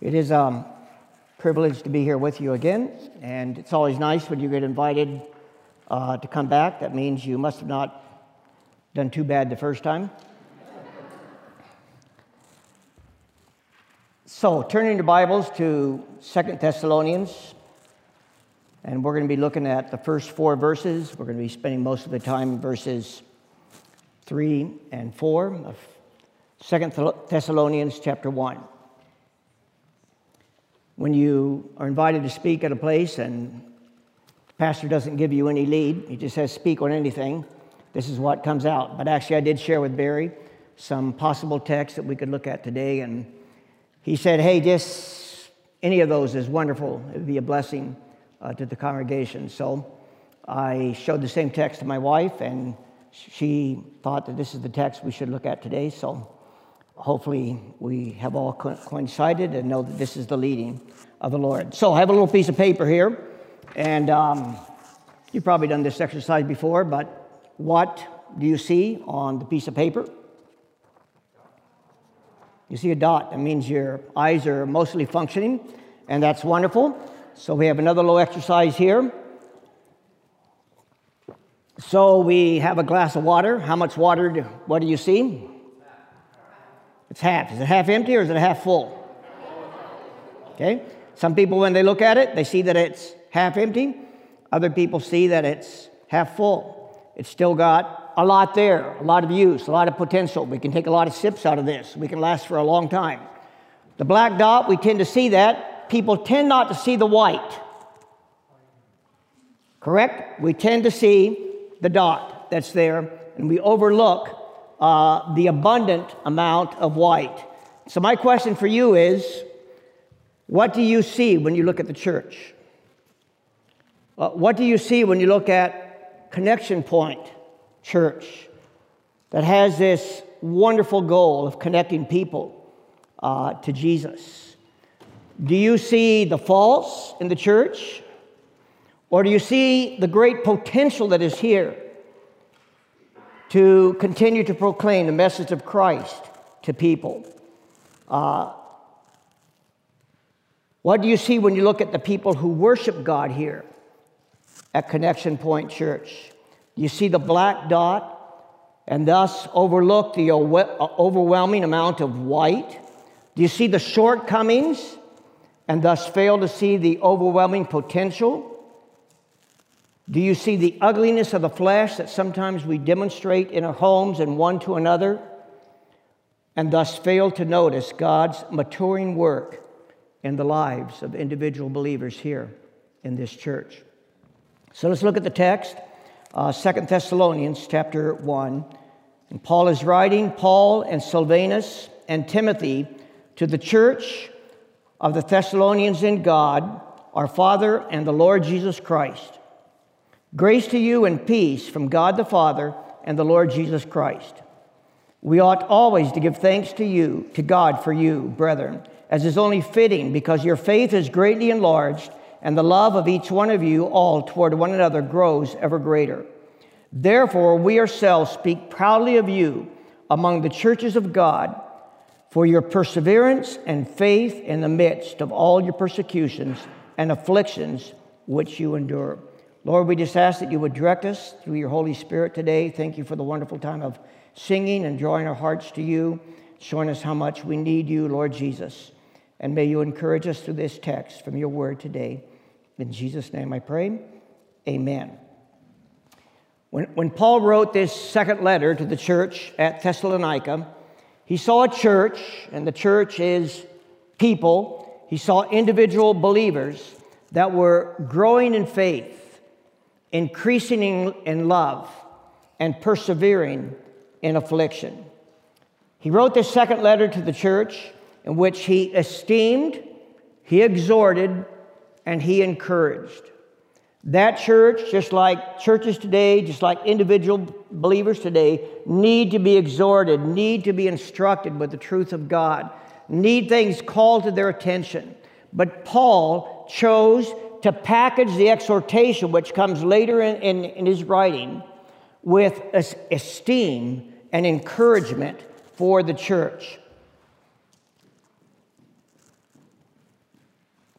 It is a privilege to be here with you again, and it's always nice when you get invited to come back. That means you must have not done too bad the first time. So, turning your Bibles to 2 Thessalonians, and we're going to be looking at the first 4 verses. We're going to be spending most of the time in verses 3 and 4 of 2 Thessalonians chapter 1. When you are invited to speak at a place and the pastor doesn't give you any lead, he just says speak on anything, this is what comes out. But actually I did share with Barry some possible texts that we could look at today, and he said, hey, just any of those is wonderful. It would be a blessing to the congregation. So I showed the same text to my wife, and she thought that this is the text we should look at today. So hopefully we have all coincided and know that this is the leading of the Lord. So I have a little piece of paper here, and you've probably done this exercise before, but what do you see on the piece of paper? You see a dot. That means your eyes are mostly functioning, and that's wonderful. So we have another little exercise here. So we have a glass of water. How much water what do you see? It's half. Is it half empty or is it half full? Okay. Some people, when they look at it, they see that it's half empty. Other people see that it's half full. It's still got a lot there, a lot of use, a lot of potential. We can take a lot of sips out of this. We can last for a long time. The black dot, we tend to see that. People tend not to see the white. Correct? We tend to see the dot that's there, and we overlook the abundant amount of white. So my question for you is, what do you see when you look at the church? What do you see when you look at Connection Point Church that has this wonderful goal of connecting people to Jesus? Do you see the faults in the church? Or do you see the great potential that is here to continue to proclaim the message of Christ to people? What do you see when you look at the people who worship God here at Connection Point Church? Do you see the black dot and thus overlook the overwhelming amount of white? Do you see the shortcomings and thus fail to see the overwhelming potential? Do you see the ugliness of the flesh that sometimes we demonstrate in our homes and one to another, and thus fail to notice God's maturing work in the lives of individual believers here in this church? So let's look at the text, 2 Thessalonians chapter 1. And Paul is writing, Paul and Silvanus and Timothy, to the church of the Thessalonians in God, our Father and the Lord Jesus Christ. Grace to you and peace from God the Father and the Lord Jesus Christ. We ought always to give thanks to God for you, brethren, as is only fitting, because your faith is greatly enlarged, and the love of each one of you all toward one another grows ever greater. Therefore, we ourselves speak proudly of you among the churches of God, for your perseverance and faith in the midst of all your persecutions and afflictions which you endure. Lord, we just ask that you would direct us through your Holy Spirit today. Thank you for the wonderful time of singing and drawing our hearts to you, showing us how much we need you, Lord Jesus. And may you encourage us through this text from your word today. In Jesus' name I pray, amen. When Paul wrote this second letter to the church at Thessalonica, he saw a church, and the church is people. He saw individual believers that were growing in faith, increasing in love, and persevering in affliction. He wrote this second letter to the church in which he esteemed, he exhorted, and he encouraged. That church, just like churches today, just like individual believers today, need to be exhorted, need to be instructed with the truth of God, need things called to their attention. But Paul chose to package the exhortation, which comes later in his writing, with esteem and encouragement for the church.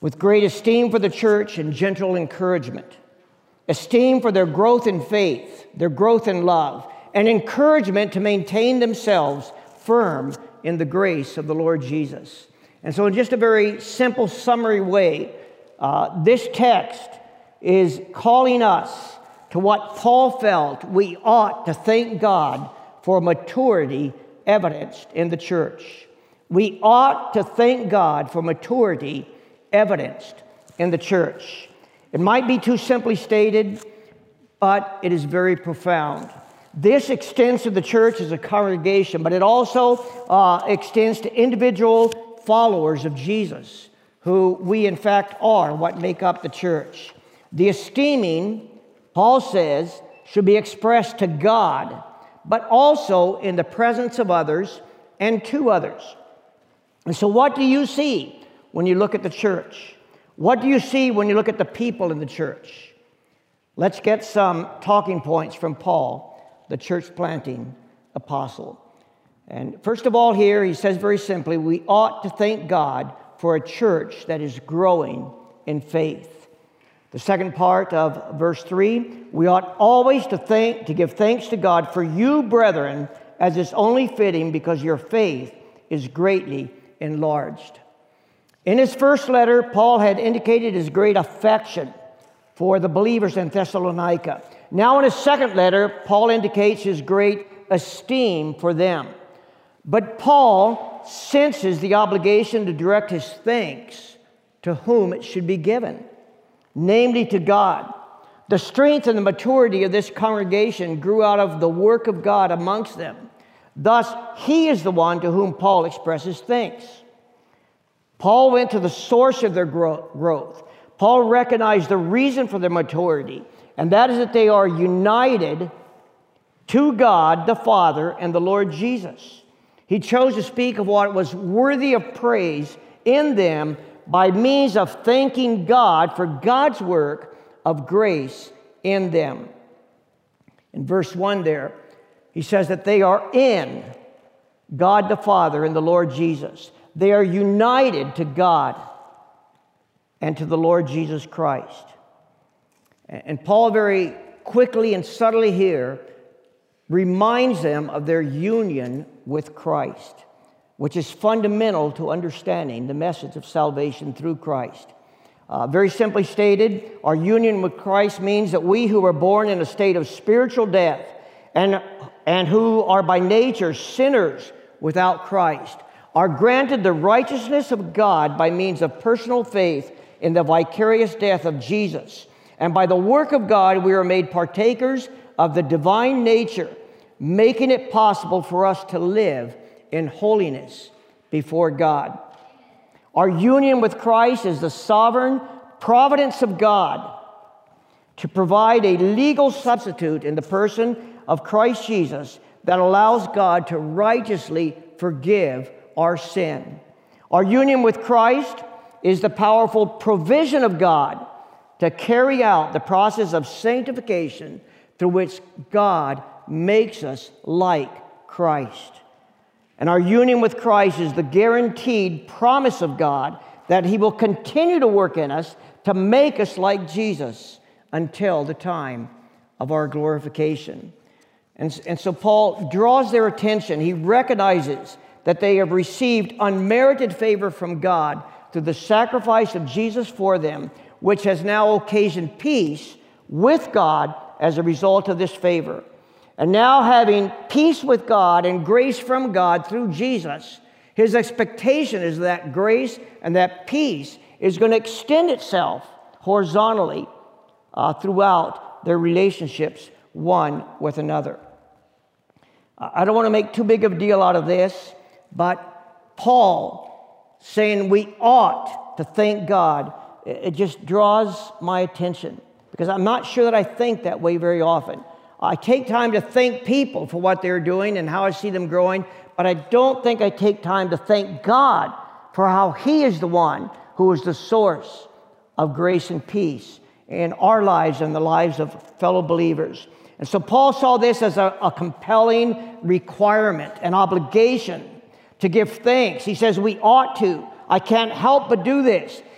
with great esteem for the church and gentle encouragement, esteem for their growth in faith, their growth in love, and encouragement to maintain themselves firm in the grace of the Lord Jesus. And so in just a very simple summary way, this text is calling us to what Paul felt we ought to thank God for maturity evidenced in the church. We ought to thank God for maturity evidenced in the church. It might be too simply stated, but it is very profound. This extends to the church as a congregation, but it also extends to individual followers of Jesus, who we in fact are, what make up the church. The esteeming, Paul says, should be expressed to God, but also in the presence of others and to others. And so what do you see when you look at the church? What do you see when you look at the people in the church? Let's get some talking points from Paul, the church planting apostle. And first of all here, he says very simply, we ought to thank God for a church that is growing in faith. The second part of verse 3, we ought always to give thanks to God for you, brethren, as is only fitting, because your faith is greatly enlarged. In his first letter, Paul had indicated his great affection for the believers in Thessalonica. Now in his second letter, Paul indicates his great esteem for them. But Paul senses the obligation to direct his thanks to whom it should be given, namely to God. The strength and the maturity of this congregation grew out of the work of God amongst them. Thus, he is the one to whom Paul expresses thanks. Paul went to the source of their growth. Paul recognized the reason for their maturity, and that is that they are united to God the Father and the Lord Jesus. He chose to speak of what was worthy of praise in them by means of thanking God for God's work of grace in them. In verse 1 there, he says that they are in God the Father and the Lord Jesus. They are united to God and to the Lord Jesus Christ. And Paul very quickly and subtly here reminds them of their union with Christ, which is fundamental to understanding the message of salvation through Christ. Very simply stated, our union with Christ means that we who were born in a state of spiritual death and who are by nature sinners without Christ are granted the righteousness of God by means of personal faith in the vicarious death of Jesus. And by the work of God, we are made partakers of the divine nature, making it possible for us to live in holiness before God. Our union with Christ is the sovereign providence of God to provide a legal substitute in the person of Christ Jesus that allows God to righteously forgive our sin. Our union with Christ is the powerful provision of God to carry out the process of sanctification through which God makes us like Christ. And our union with Christ is the guaranteed promise of God that He will continue to work in us to make us like Jesus until the time of our glorification. And so Paul draws their attention. He recognizes that they have received unmerited favor from God through the sacrifice of Jesus for them, which has now occasioned peace with God as a result of this favor. And now, having peace with God and grace from God through Jesus, his expectation is that grace and that peace is going to extend itself horizontally throughout their relationships one with another. I don't want to make too big of a deal out of this, but Paul saying we ought to thank God, it just draws my attention, because I'm not sure that I think that way very often. I take time to thank people for what they're doing and how I see them growing, but I don't think I take time to thank God for how He is the one who is the source of grace and peace in our lives and the lives of fellow believers. And so Paul saw this as a compelling requirement, an obligation to give thanks. He says we ought to. I can't help but do this.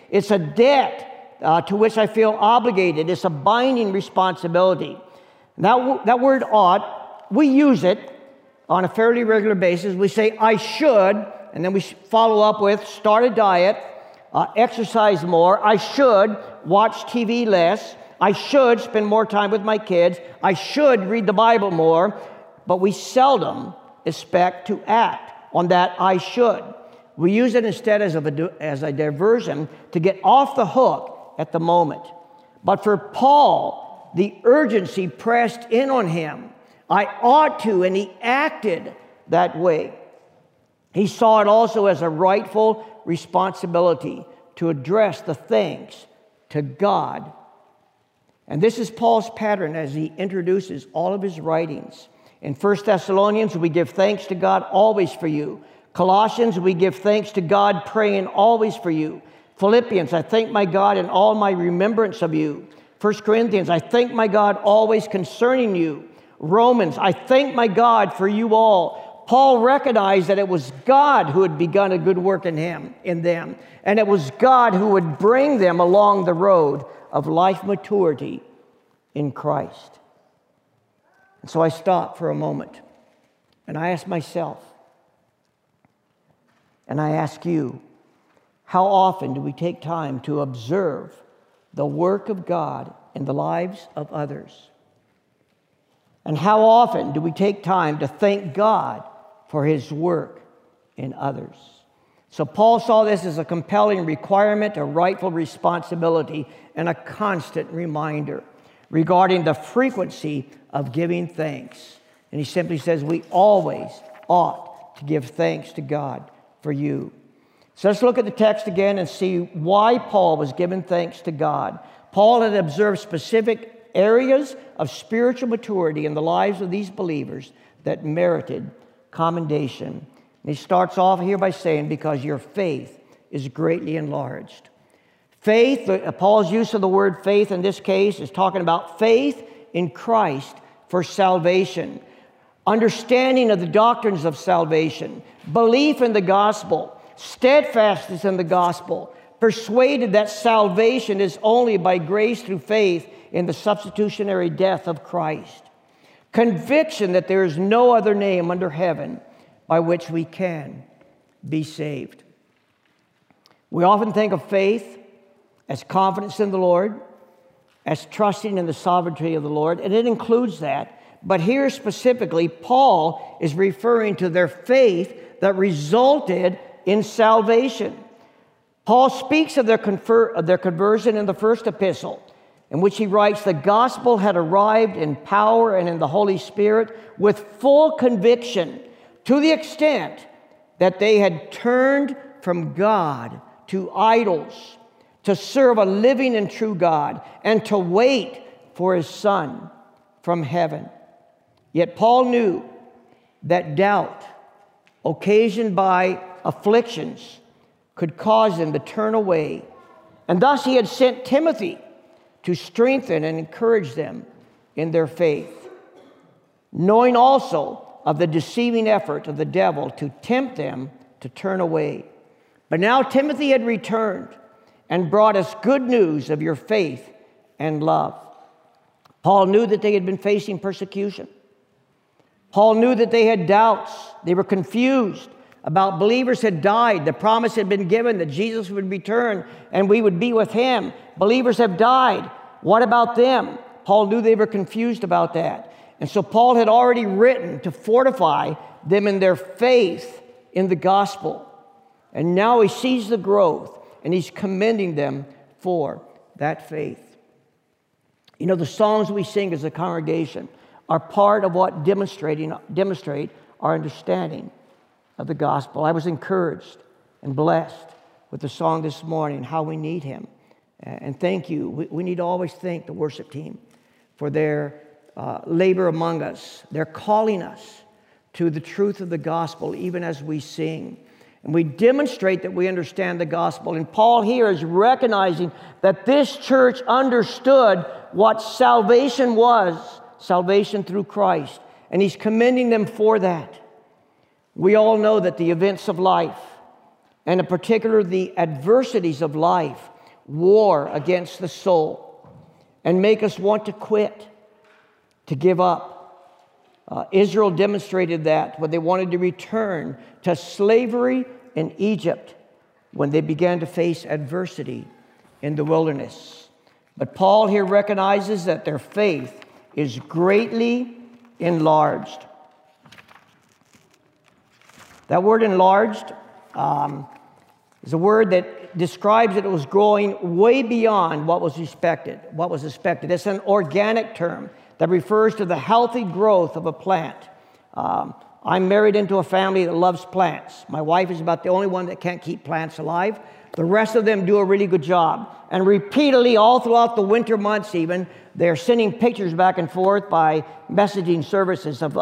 It's a debt to which I feel obligated. It's a binding responsibility. That word ought, we use it on a fairly regular basis. We say, I should, and then we follow up with start a diet, exercise more. I should watch TV less. I should spend more time with my kids. I should read the Bible more. But we seldom expect to act on that I should. We use it instead as a diversion to get off the hook at the moment. But for Paul, the urgency pressed in on him. I ought to, and he acted that way. He saw it also as a rightful responsibility to address the thanks to God. And this is Paul's pattern as he introduces all of his writings. In 1 Thessalonians, we give thanks to God always for you. Colossians, we give thanks to God, praying always for you. Philippians, I thank my God in all my remembrance of you. 1 Corinthians, I thank my God always concerning you. Romans, I thank my God for you all. Paul recognized that it was God who had begun a good work in them, and it was God who would bring them along the road of life maturity in Christ. And so I stop for a moment, and I ask myself, and I ask you, how often do we take time to observe the work of God in the lives of others? And how often do we take time to thank God for his work in others? So Paul saw this as a compelling requirement, a rightful responsibility, and a constant reminder regarding the frequency of giving thanks. And he simply says, we always ought to give thanks to God for you. So let's look at the text again and see why Paul was giving thanks to God. Paul had observed specific areas of spiritual maturity in the lives of these believers that merited commendation. And he starts off here by saying, because your faith is greatly enlarged. Faith, Paul's use of the word faith in this case is talking about faith in Christ for salvation, understanding of the doctrines of salvation, belief in the gospel, steadfastness in the gospel, persuaded that salvation is only by grace through faith in the substitutionary death of Christ, conviction that there is no other name under heaven by which we can be saved. We often think of faith as confidence in the Lord, as trusting in the sovereignty of the Lord, and it includes that. But here specifically, Paul is referring to their faith that resulted in salvation. Paul speaks of their conversion in the first epistle, in which he writes, the gospel had arrived in power and in the Holy Spirit with full conviction, to the extent that they had turned from God to idols, to serve a living and true God, and to wait for his Son from heaven. Yet Paul knew that doubt, occasioned by afflictions, could cause them to turn away. And thus he had sent Timothy to strengthen and encourage them in their faith, knowing also of the deceiving effort of the devil to tempt them to turn away. But now Timothy had returned and brought us good news of your faith and love. Paul knew that they had been facing persecution. Paul knew that they had doubts. They were confused about believers had died. The promise had been given that Jesus would return and we would be with him. Believers have died. What about them? Paul knew they were confused about that. And so Paul had already written to fortify them in their faith in the gospel. And now he sees the growth and he's commending them for that faith. You know, the songs we sing as a congregation are part of what demonstrate our understanding of the gospel. I was encouraged and blessed with the song this morning, How We Need Him. And thank you. We need to always thank the worship team for their labor among us. They're calling us to the truth of the gospel even as we sing. And we demonstrate that we understand the gospel. And Paul here is recognizing that this church understood what salvation was, salvation through Christ. And he's commending them for that. We all know that the events of life, and in particular the adversities of life, war against the soul and make us want to quit, to give up. Israel demonstrated that when they wanted to return to slavery in Egypt when they began to face adversity in the wilderness. But Paul here recognizes that their faith is greatly enlarged. That word enlarged is a word that describes that it was growing way beyond what was expected. It's an organic term that refers to the healthy growth of a plant. I'm married into a family that loves plants. My wife is about the only one that can't keep plants alive. The rest of them do a really good job. And repeatedly, all throughout the winter months even, they're sending pictures back and forth by messaging services of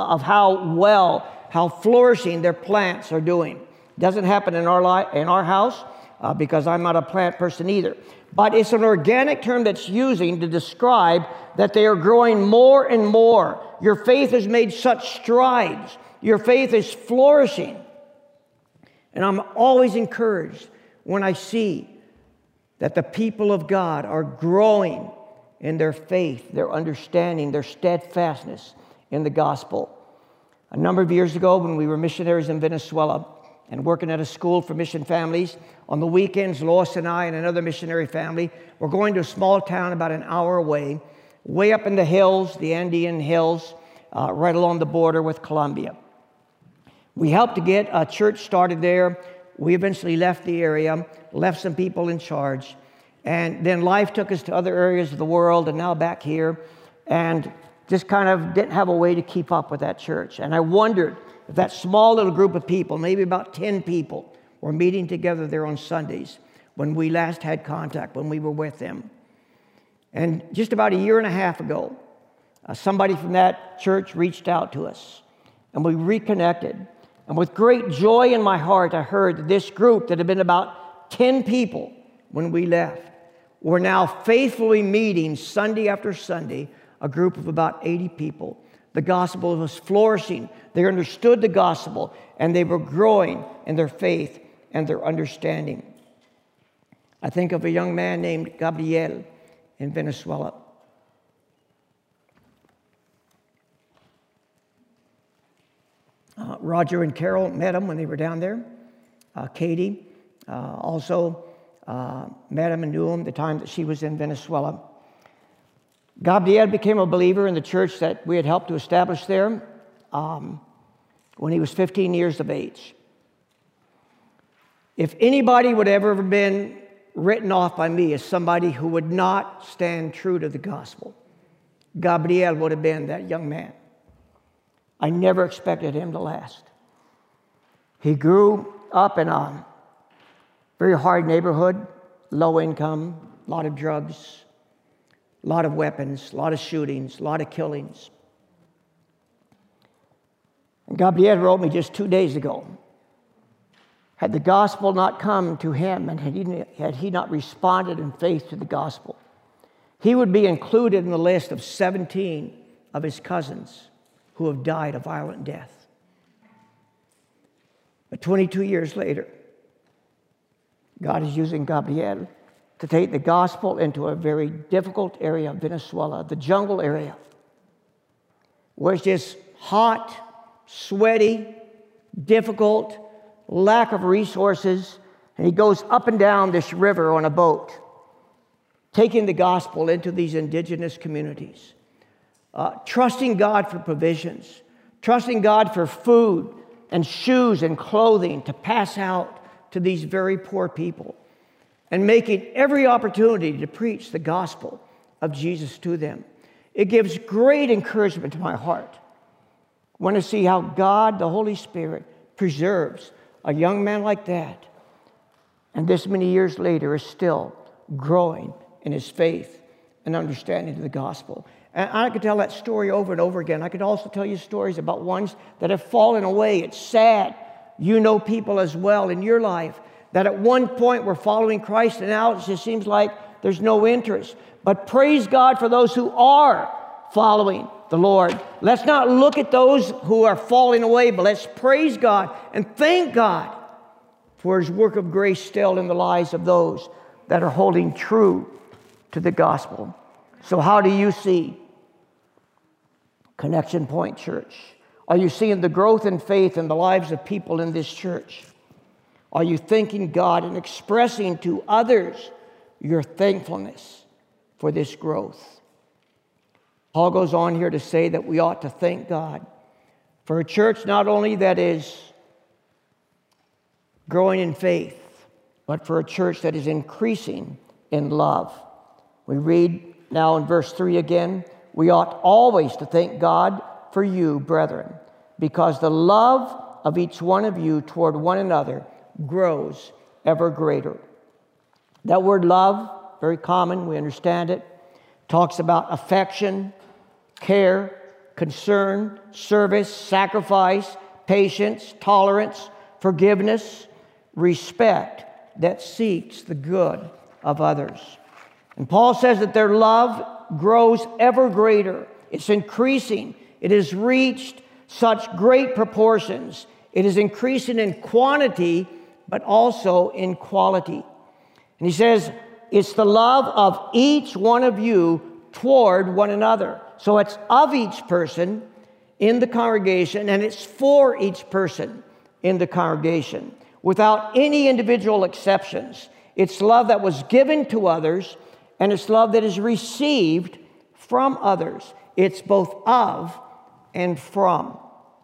how flourishing their plants are doing. Doesn't happen in our house because I'm not a plant person either. But it's an organic term that's using to describe that they are growing more and more. Your faith has made such strides. Your faith is flourishing. And I'm always encouraged when I see that the people of God are growing in their faith, their understanding, their steadfastness in the gospel. A number of years ago, when we were missionaries in Venezuela and working at a school for mission families, on the weekends, Lois and I and another missionary family were going to a small town about an hour away, way up in the hills, the Andean hills, right along the border with Colombia. We helped to get a church started there. We eventually left the area, left some people in charge, and then life took us to other areas of the world and now back here, and just kind of didn't have a way to keep up with that church. And I wondered if that small little group of people, maybe about 10 people, were meeting together there on Sundays when we last had contact, when we were with them. And just about a year and a half ago, somebody from that church reached out to us, and we reconnected. And with great joy in my heart, I heard that this group that had been about 10 people when we left were now faithfully meeting Sunday after Sunday, a group of about 80 people. The gospel was flourishing. They understood the gospel, and they were growing in their faith and their understanding. I think of a young man named Gabriel in Venezuela. Roger and Carol met him when they were down there. Katie also met him and knew him the time that she was in Venezuela. Gabriel became a believer in the church that we had helped to establish there when he was 15 years of age. If anybody would ever have been written off by me as somebody who would not stand true to the gospel, Gabriel would have been that young man. I never expected him to last. He grew up in a very hard neighborhood, low income, a lot of drugs, a lot of weapons, a lot of shootings, a lot of killings. And Gabriel wrote me just 2 days ago, had the gospel not come to him and had he not responded in faith to the gospel, he would be included in the list of 17 of his cousins who have died a violent death. But 22 years later, God is using Gabriel to take the gospel into a very difficult area of Venezuela, the jungle area, where it's just hot, sweaty, difficult, lack of resources, and he goes up and down this river on a boat, taking the gospel into these indigenous communities. Trusting God for provisions, trusting God for food and shoes and clothing to pass out to these very poor people, and making every opportunity to preach the gospel of Jesus to them. It gives great encouragement to my heart when I see how God, the Holy Spirit, preserves a young man like that, and this many years later is still growing in his faith and understanding of the gospel. And I could tell that story over and over again. I could also tell you stories about ones that have fallen away. It's sad. You know people as well in your life that at one point were following Christ, and now it just seems like there's no interest. But praise God for those who are following the Lord. Let's not look at those who are falling away, but let's praise God and thank God for His work of grace still in the lives of those that are holding true to the gospel. So how do you see Connection Point Church? Are you seeing the growth in faith in the lives of people in this church? Are you thanking God and expressing to others your thankfulness for this growth? Paul goes on here to say that we ought to thank God for a church not only that is growing in faith, but for a church that is increasing in love. We read now in verse 3 again, we ought always to thank God for you, brethren, because the love of each one of you toward one another grows ever greater. That word love, very common, we understand it, talks about affection, care, concern, service, sacrifice, patience, tolerance, forgiveness, respect that seeks the good of others. And Paul says that their love grows ever greater. It's increasing. It has reached such great proportions. It is increasing in quantity, but also in quality. And he says, it's the love of each one of you toward one another. So it's of each person in the congregation, and it's for each person in the congregation, without any individual exceptions. It's love that was given to others, and it's love that is received from others. It's both of and from.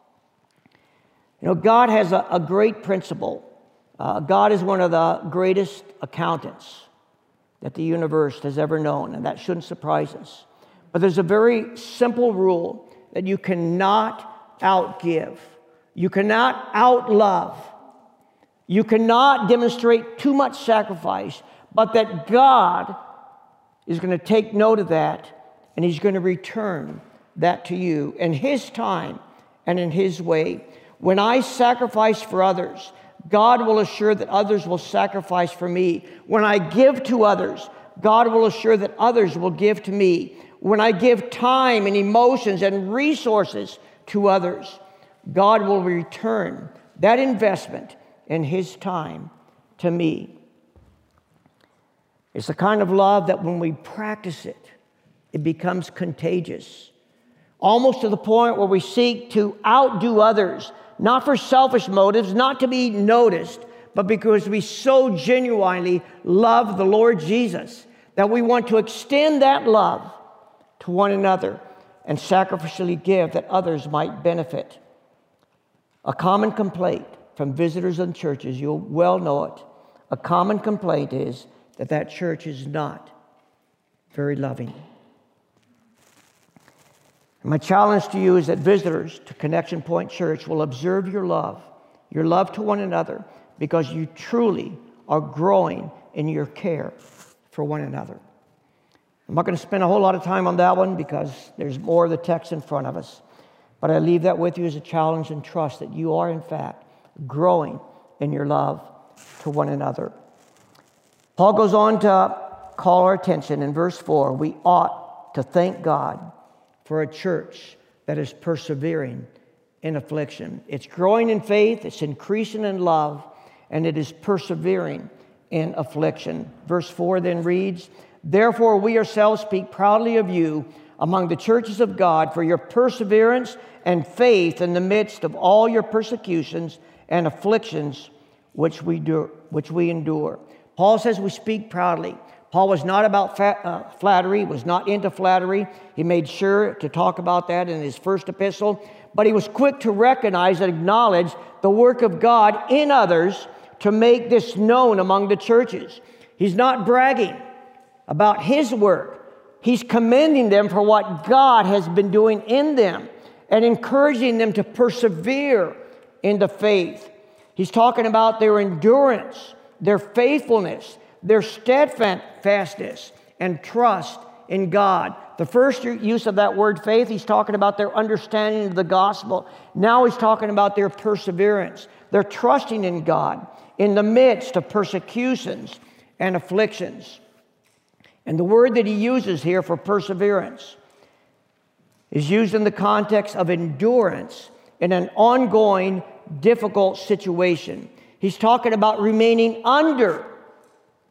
You know, God has a great principle. God is one of the greatest accountants that the universe has ever known, and that shouldn't surprise us. But there's a very simple rule that you cannot outgive. You cannot outlove. You cannot demonstrate too much sacrifice, but that God is going to take note of that, and He's going to return that to you in His time and in His way. When I sacrifice for others, God will assure that others will sacrifice for me. When I give to others, God will assure that others will give to me. When I give time and emotions and resources to others, God will return that investment in His time to me. It's the kind of love that when we practice it, it becomes contagious, almost to the point where we seek to outdo others, not for selfish motives, not to be noticed, but because we so genuinely love the Lord Jesus that we want to extend that love to one another and sacrificially give that others might benefit. A common complaint from visitors in churches, you'll well know it, a common complaint is that church is not very loving. And my challenge to you is that visitors to Connection Point Church will observe your love to one another, because you truly are growing in your care for one another. I'm not going to spend a whole lot of time on that one because there's more of the text in front of us. But I leave that with you as a challenge and trust that you are, in fact, growing in your love to one another. Paul goes on to call our attention in verse 4. We ought to thank God for a church that is persevering in affliction. It's growing in faith, it's increasing in love, and it is persevering in affliction. Verse 4 then reads, therefore we ourselves speak proudly of you among the churches of God for your perseverance and faith in the midst of all your persecutions and afflictions which we endure. Paul says we speak proudly. Paul was not about flattery, was not into flattery. He made sure to talk about that in his first epistle. But he was quick to recognize and acknowledge the work of God in others to make this known among the churches. He's not bragging about his work. He's commending them for what God has been doing in them and encouraging them to persevere in the faith. He's talking about their endurance, their faithfulness, their steadfastness and trust in God. The first use of that word faith, he's talking about their understanding of the gospel. Now he's talking about their perseverance. They're trusting in God in the midst of persecutions and afflictions. And the word that he uses here for perseverance is used in the context of endurance in an ongoing, difficult situation. He's talking about remaining under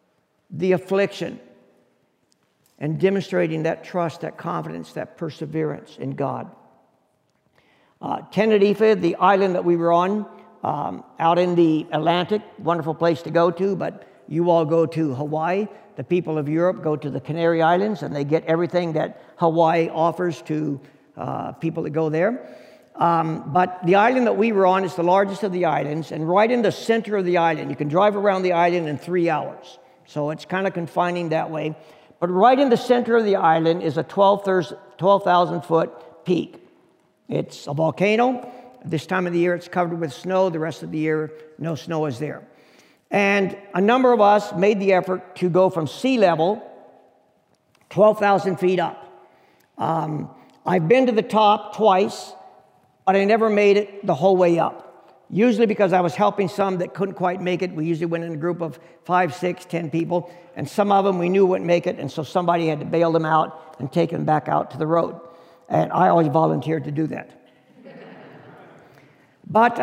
the affliction, and demonstrating that trust, that confidence, that perseverance in God. Tenerife, the island that we were on, out in the Atlantic, wonderful place to go to, but you all go to Hawaii. The people of Europe go to the Canary Islands, and they get everything that Hawaii offers to people that go there. But the island that we were on is the largest of the islands, and right in the center of the island, you can drive around the island in 3 hours. So it's kind of confining that way. But right in the center of the island is a 12,000-foot peak. It's a volcano. This time of the year, it's covered with snow. The rest of the year, no snow is there. And a number of us made the effort to go from sea level 12,000 feet up. I've been to the top twice, but I never made it the whole way up. Usually because I was helping some that couldn't quite make it. We usually went in a group of 5, 6, 10 people, and some of them we knew wouldn't make it, and so somebody had to bail them out and take them back out to the road. And I always volunteered to do that. But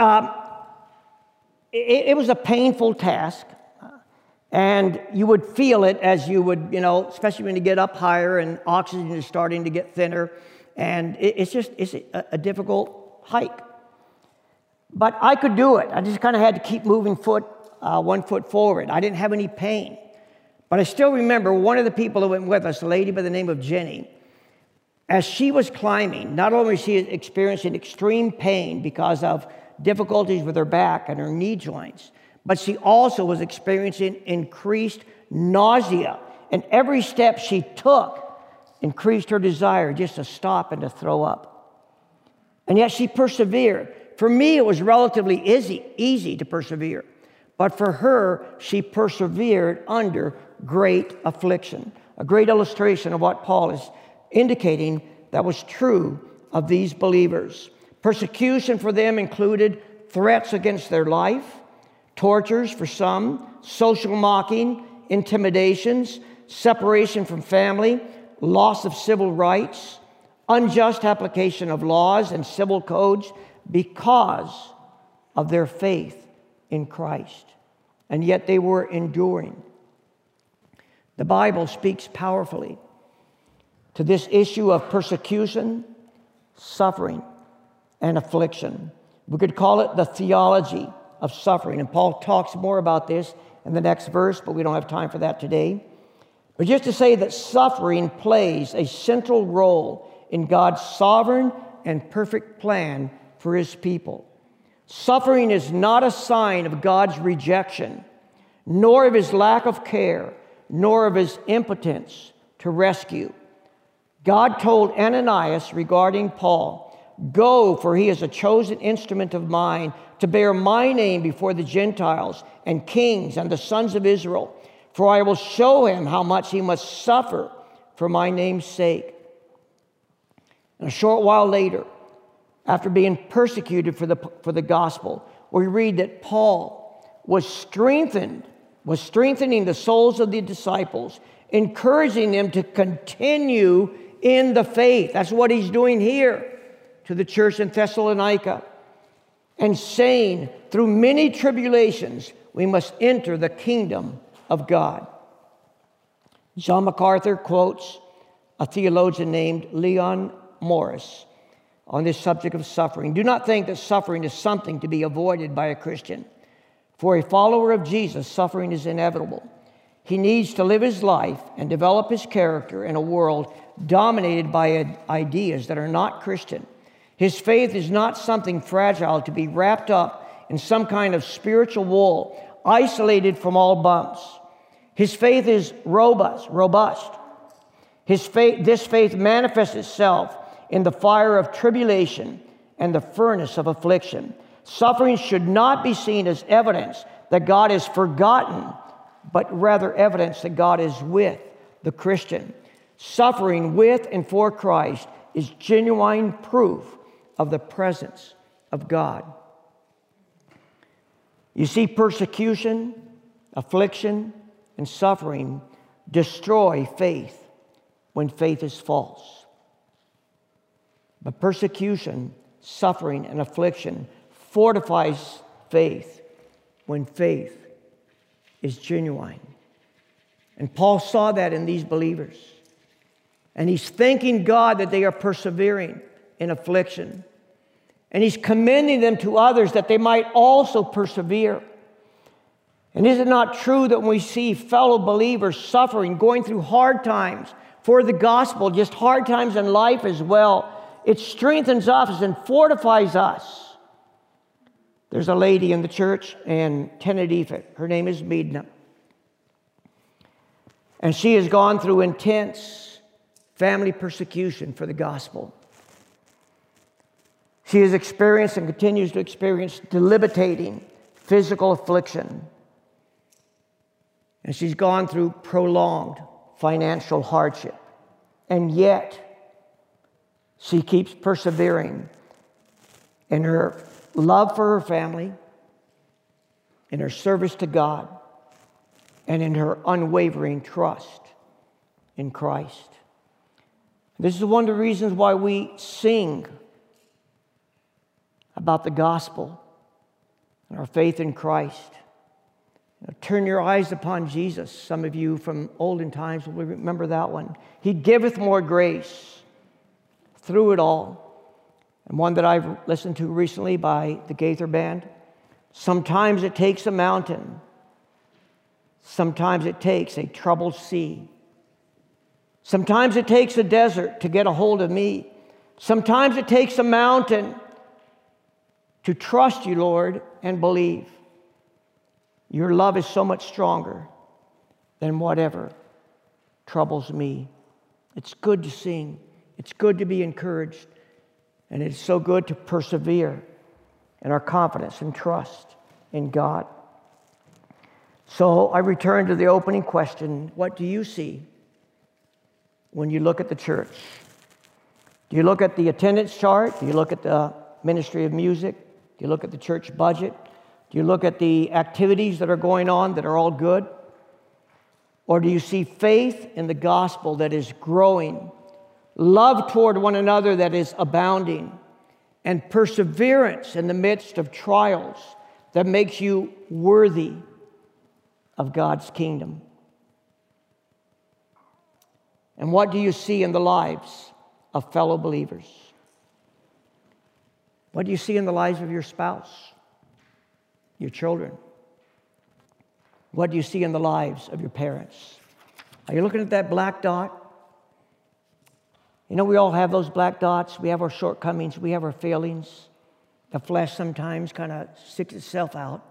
it was a painful task, and you would feel it as you would, especially when you get up higher and oxygen is starting to get thinner, and it's a difficult hike. But I could do it. I just kind of had to keep moving one foot forward. I didn't have any pain. But I still remember one of the people who went with us, a lady by the name of Jenny, as she was climbing, not only was she experiencing extreme pain because of difficulties with her back and her knee joints, but she also was experiencing increased nausea. And every step she took increased her desire just to stop and to throw up. And yet she persevered. For me, it was relatively easy to persevere. But for her, she persevered under great affliction. A great illustration of what Paul is indicating that was true of these believers. Persecution for them included threats against their life, tortures for some, social mocking, intimidations, separation from family, loss of civil rights, unjust application of laws and civil codes because of their faith in Christ. And yet they were enduring. The Bible speaks powerfully to this issue of persecution, suffering, and affliction. We could call it the theology of suffering. And Paul talks more about this in the next verse, but we don't have time for that today. But just to say that suffering plays a central role in God's sovereign and perfect plan for his people. Suffering is not a sign of God's rejection, nor of his lack of care, nor of his impotence to rescue. God told Ananias regarding Paul, "Go, for he is a chosen instrument of mine to bear my name before the Gentiles and kings and the sons of Israel. For I will show him how much he must suffer for my name's sake." And a short while later, after being persecuted for the gospel, we read that Paul was strengthening the souls of the disciples, encouraging them to continue in the faith. That's what he's doing here to the church in Thessalonica. And saying, through many tribulations, we must enter the kingdom of God. John MacArthur quotes a theologian named Leon Morris on this subject of suffering. "Do not think that suffering is something to be avoided by a Christian. For a follower of Jesus, suffering is inevitable. He needs to live his life and develop his character in a world dominated by ideas that are not Christian. His faith is not something fragile to be wrapped up in some kind of spiritual wool, isolated from all bumps. His faith is robust. This faith manifests itself in the fire of tribulation and the furnace of affliction. Suffering should not be seen as evidence that God is forgotten, but rather evidence that God is with the Christian. Suffering with and for Christ is genuine proof of the presence of God." You see, persecution, affliction, and suffering destroy faith when faith is false. But persecution, suffering, and affliction fortifies faith when faith is genuine. And Paul saw that in these believers. And he's thanking God that they are persevering in affliction. And he's commending them to others that they might also persevere. And is it not true that when we see fellow believers suffering, going through hard times for the gospel, just hard times in life as well, it strengthens us and fortifies us? There's a lady in the church in Tenerife. Her name is Midna. And she has gone through intense family persecution for the gospel. She has experienced and continues to experience debilitating physical affliction. And she's gone through prolonged financial hardship. And yet, she keeps persevering in her love for her family, in her service to God, and in her unwavering trust in Christ. This is one of the reasons why we sing about the gospel and our faith in Christ. Turn your eyes upon Jesus. Some of you from olden times will remember that one. He giveth more grace through it all. And one that I've listened to recently by the Gaither Band. Sometimes it takes a mountain. Sometimes it takes a troubled sea. Sometimes it takes a desert to get a hold of me. Sometimes it takes a mountain to trust you, Lord, and believe. Your love is so much stronger than whatever troubles me. It's good to sing. It's good to be encouraged. And it's so good to persevere in our confidence and trust in God. So I return to the opening question. What do you see when you look at the church? Do you look at the attendance chart? Do you look at the ministry of music? Do you look at the church budget? Do you look at the activities that are going on that are all good? Or do you see faith in the gospel that is growing, love toward one another that is abounding, and perseverance in the midst of trials that makes you worthy of God's kingdom? And what do you see in the lives of fellow believers? What do you see in the lives of your spouse, your children? What do you see in the lives of your parents? Are you looking at that black dot? You know, we all have those black dots. We have our shortcomings. We have our failings. The flesh sometimes kind of sticks itself out.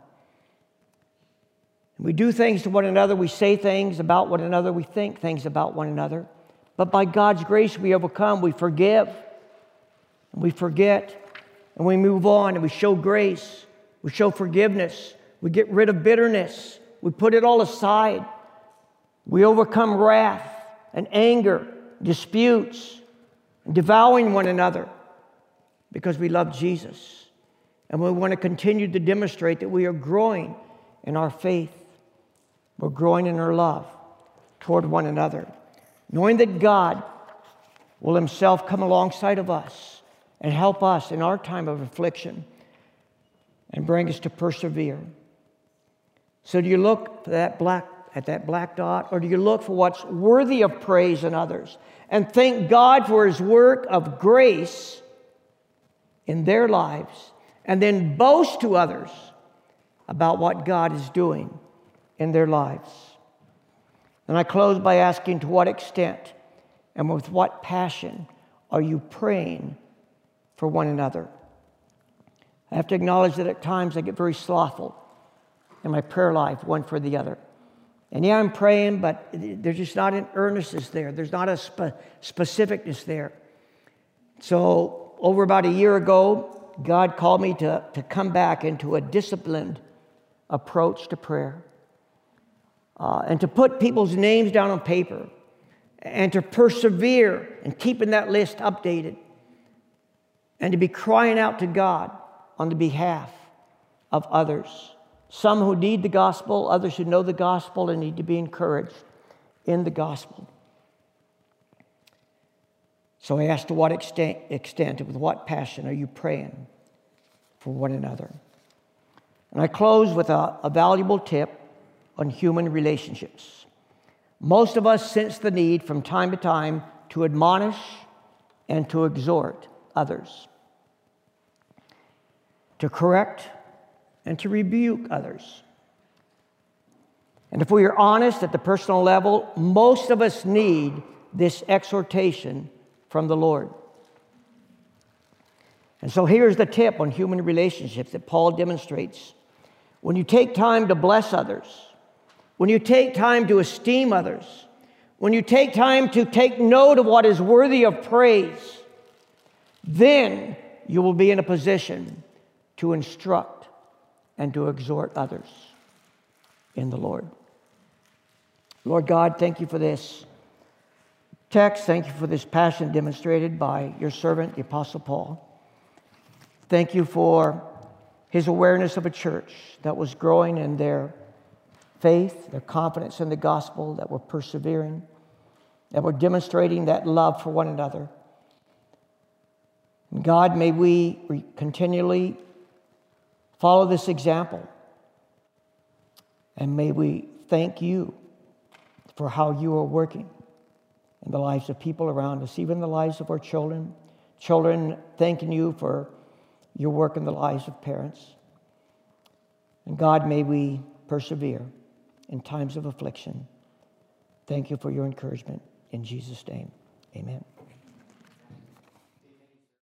We do things to one another. We say things about one another. We think things about one another. But by God's grace, we overcome. We forgive. And we forget. And we move on. And we show grace. We show forgiveness. We get rid of bitterness. We put it all aside. We overcome wrath and anger, disputes, and devouring one another because we love Jesus. And we want to continue to demonstrate that we are growing in our faith. We're growing in our love toward one another, knowing that God will himself come alongside of us and help us in our time of affliction and bring us to persevere. So do you look at that black dot, or do you look for what's worthy of praise in others and thank God for his work of grace in their lives, and then boast to others about what God is doing in their lives? And I close by asking, to what extent and with what passion are you praying for one another? I have to acknowledge that at times I get very slothful in my prayer life, one for the other. And yeah, I'm praying, but there's just not an earnestness there. There's not a specificness there. So over about a year ago, God called me to come back into a disciplined approach to prayer. And to put people's names down on paper. And to persevere in keeping that list updated. And to be crying out to God on the behalf of others. Some who need the gospel, others who know the gospel and need to be encouraged in the gospel. So I asked, to what extent and with what passion are you praying for one another? And I close with a valuable tip on human relationships. Most of us sense the need from time to time to admonish and to exhort others, to correct and to rebuke others. And if we are honest at the personal level, most of us need this exhortation from the Lord. And so here's the tip on human relationships that Paul demonstrates. When you take time to bless others, when you take time to esteem others, when you take time to take note of what is worthy of praise, then you will be in a position to instruct and to exhort others in the Lord. Lord God, thank you for this text. Thank you for this passion demonstrated by your servant, the Apostle Paul. Thank you for his awareness of a church that was growing in their faith, their confidence in the gospel, that were persevering, that were demonstrating that love for one another. And God, may we continually follow this example. And may we thank you for how you are working in the lives of people around us, even the lives of our children. Children, thanking you for your work in the lives of parents. And God, may we persevere in times of affliction. Thank you for your encouragement. In Jesus' name, amen.